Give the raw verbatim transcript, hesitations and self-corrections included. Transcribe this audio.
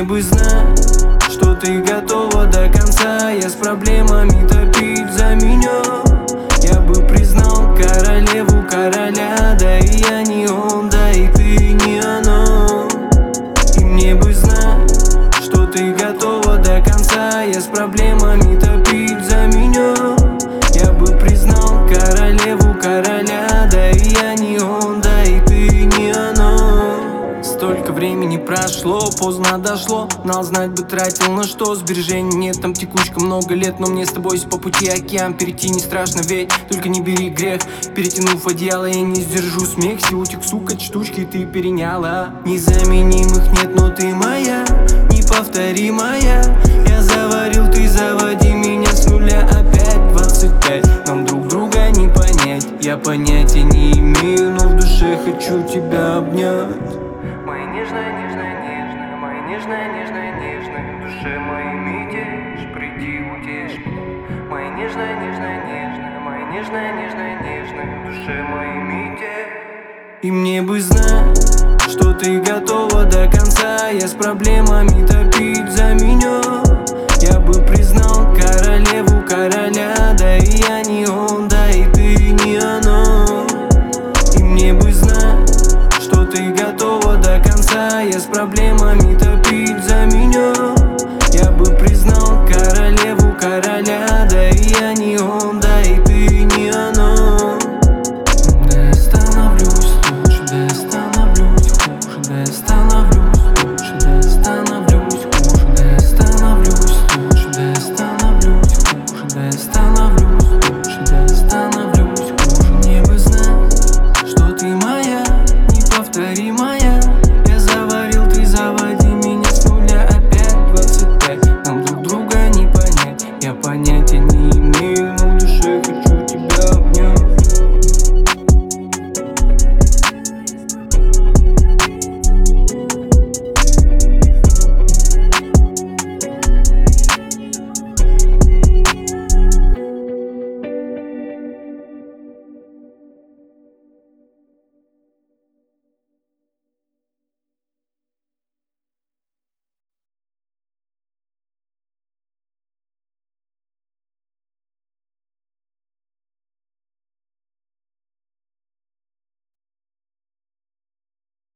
бы знать, что ты готова до конца. Я с проблемами топить за меня. Я бы признал королеву короля. Да и я не он, да и ты не она. И мне бы знать, что ты готова до конца. Я с проблемами топить за меня. Я бы признал королеву короля. Да и я не он, да и ты не она. Столько времени прошло, поздно дошло. Знал, знать бы тратил на что. Сбережений нет, там текучка много лет. Но мне с тобой по пути океан перейти не страшно, ведь только не бери грех. Перетянув одеяло, я не сдержу смех. Силутик, сука, штучки ты переняла. Незаменимых нет, но ты моя, неповторимая. Я заварил, ты заводи меня с нуля опять. Двадцать пять, нам друг друга не понять. Я понятия не имею, но в душе хочу тебя обнять. Моя нежная, нежная, нежная, моя нежная, нежная, нежная, в душе моей метишь, приди утешь меня. Моя нежная, нежная, нежная, моя нежная, нежная, нежная, в душе моей метишь. И мне бы знать, что ты готова до конца. Я с проблемами топить за